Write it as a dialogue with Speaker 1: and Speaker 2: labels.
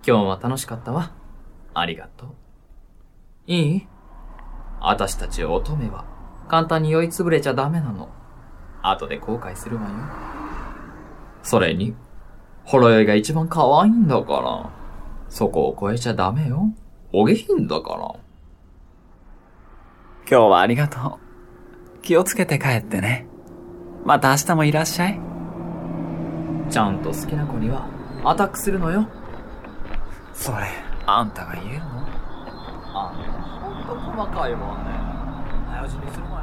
Speaker 1: 今日は楽しかったわ。ありがとう。いい？私たち乙女は簡単に酔いつぶれちゃダメなの。後で後悔するわよ。それに、ほろ酔いが一番可愛いんだから。そこを超えちゃダメよ。お下品だから。
Speaker 2: 今日はありがとう。気をつけて帰ってね。また明日もいらっしゃい。
Speaker 1: ちゃんと好きな子にはアタックするのよ。
Speaker 2: それ、あんたが言えるの？
Speaker 1: あんたほんと細かいもんね。早死にする前